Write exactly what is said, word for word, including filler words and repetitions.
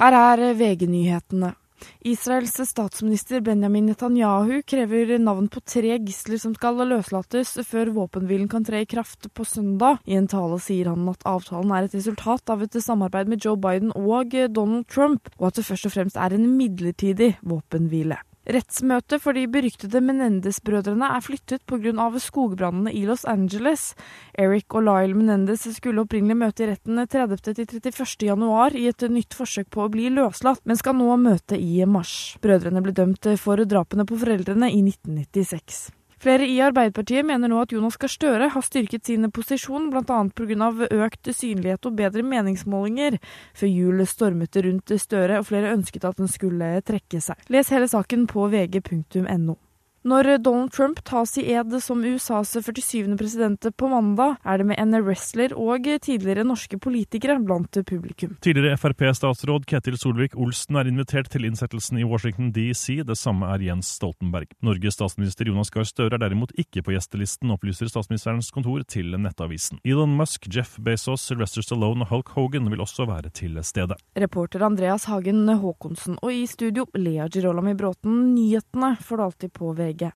Her er V G-nyhetene. Israels statsminister Benjamin Netanyahu krever navn på tre gisler som skal løslates før våpenhvilen kan tre i kraft på søndag. I en tale sier han at avtalen er et resultat av et samarbeid med Joe Biden og Donald Trump, og at det først og fremst er en midlertidig våpenhvile. Rettsmøtet for de beryktede Menendez-brødrene er flyttet på grunn av skogbrannene i Los Angeles. Eric og Lyle Menendez skulle opprinnelig møte i retten tredivte til trettiførste januar i et nytt forsøk på å bli løslatt, men skal nå møte i mars. Brødrene ble dømt for drapene på foreldrene i nitten nittiseks. Flere i Arbeiderpartiet mener nå at Jonas Gahr Støre har styrket sin posisjon, blant annet på grunn av økt synlighet og bedre meningsmålinger. Før jul stormet det rundt Støre, og flere ønsket at den skulle trekke seg. Les hele saken på v g punktum n o. Når Donald Trump tas i ed som U S A's førtisyvende president på mandag, er det med en wrestler og tidligere norske politikere blant publikum. Tidligere F R P-statsråd Ketil Solvik-Olsen er invitert til innsettelsen i Washington D C, det samme er Jens Stoltenberg. Norges statsminister Jonas Gahr Støre er derimot ikke på gjestelisten, opplyser statsministerens kontor til Nettavisen. Elon Musk, Jeff Bezos, Sylvester Stallone og Hulk Hogan vil også være til stede. Reporter Andreas Hagen Håkonsen, og i studio Lea Girolami Bråten, nyhetene får du alltid på V G.